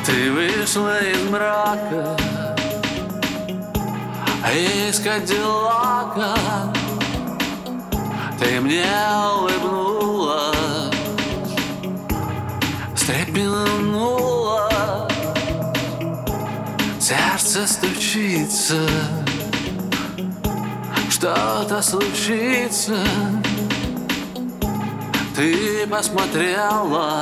Ты вышла из мрака, из Кадиллака. Ты мне улыбнулась, встрепенула, сердце стучится, что-то случится. Ты посмотрела,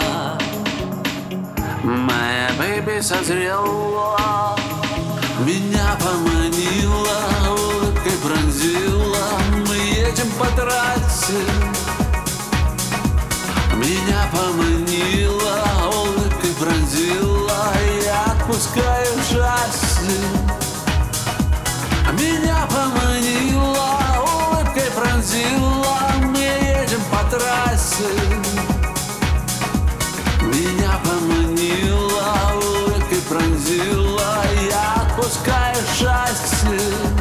моя бэйби созрела, меня поманила, улыбкой пронзила. Мы едем по трассе, меня поманила, улыбкой пронзила. Я отпускаю шасси, меня поманила, улыбкой пронзила. Мы едем по трассе, меня поманила, улыбкой пронзила. Я отпускаю шасси.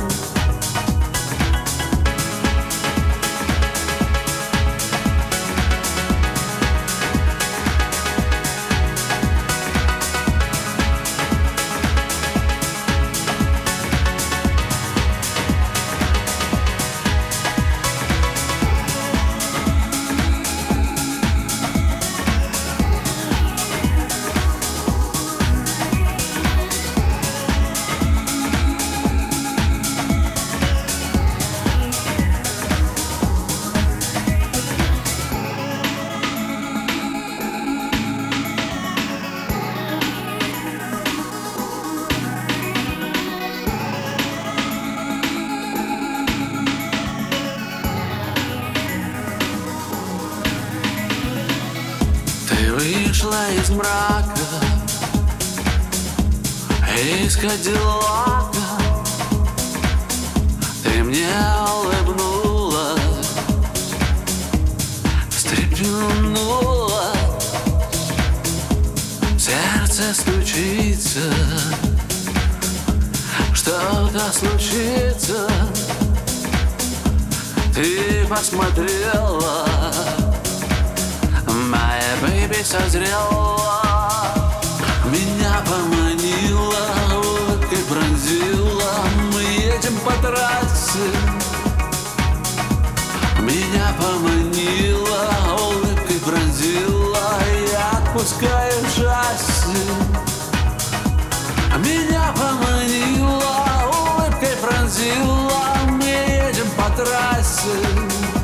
Вышла из мрака, из Кадиллака. Ты мне улыбнулась, встрепенула, сердце стучится, что-то случится. Ты посмотрела, моя бэйби созрела, меня поманила, улыбкой пронзила. Мы едем по трассе, меня поманила, улыбкой пронзила. Я отпускаю шасси, меня поманила, улыбкой пронзила. Мы едем по трассе.